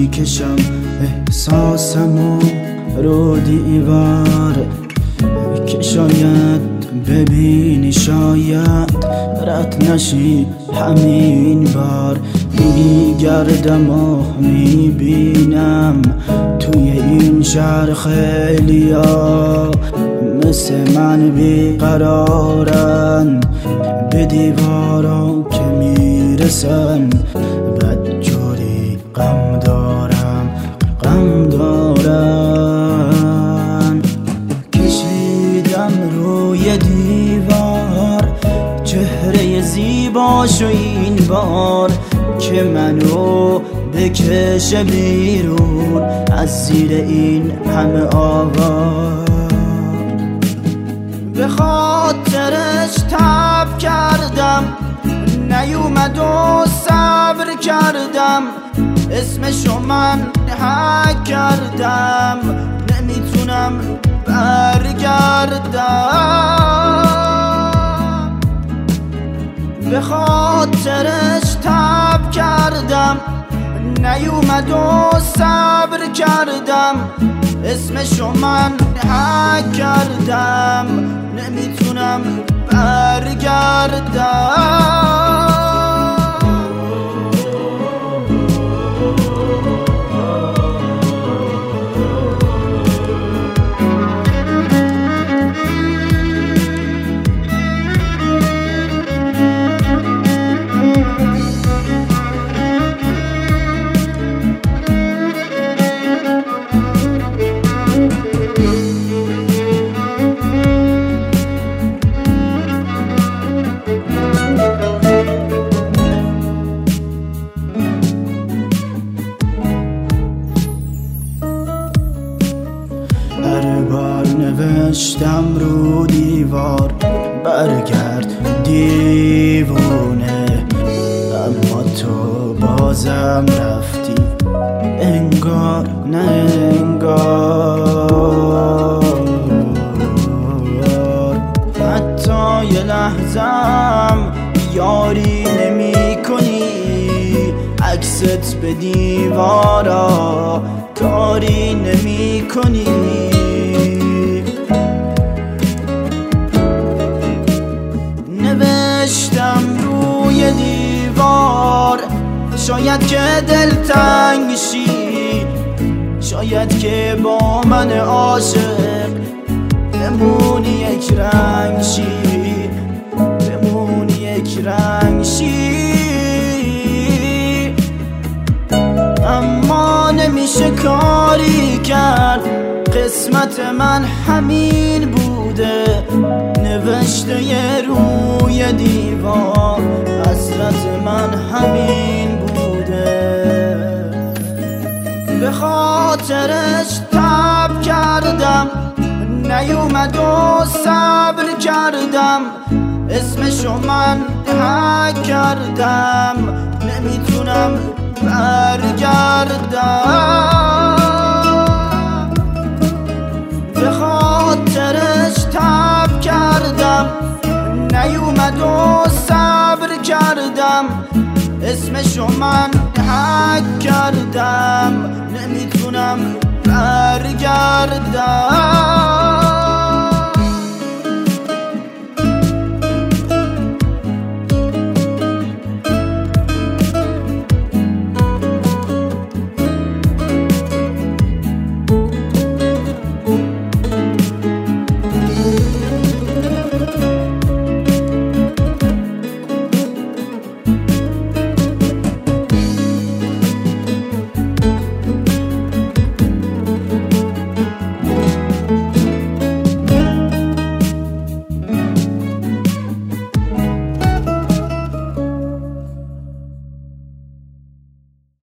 میکشم احساسمو رو دیوار که شاید ببینی، شاید رد نشی همین بار. میگردم و میبینم توی این شهر خیلیا مثل من بیقرارن، به دیوارا که میرسن بدجوری غم دارم، غم دارم. کشیدم روی دیوار چهره زیباشو این بار که منو بکشه بیرون از زیر این همه آوار. به خاطرش تب کردم، نیومد و صبر کردم، اسمشو من حک کردم، نمیتونم برگردم. به خاطرش تب کردم، نیومد و صبر کردم، اسمشو من حک کردم، نمیتونم برگردم. هر بار نوشتم رو دیوار برگرد دیوونه، اما تو بازم رفتی انگار نه انگار. حتی یه لحظم یاری نمی کنی، عکست به دیوارا کاری نمی کنی. نوشتم روی دیوار شاید که دلتنگ شی، شاید که با من عاشق بمونی یک رنگ شی، بمونی یک رنگ شی. اما نمیشه کاری کرد، قسمت من همین بوده، نوشته یه روی دیوار حسرت من همین بوده. به خاطرش تب کردم، نیومد و صبر کردم، اسمشو من حک کردم، نمیتونم برگردم. به خاطرش تب کردم، نیومد و صبر کردم، اسمشو من حک کردم، نمیتونم برگردم.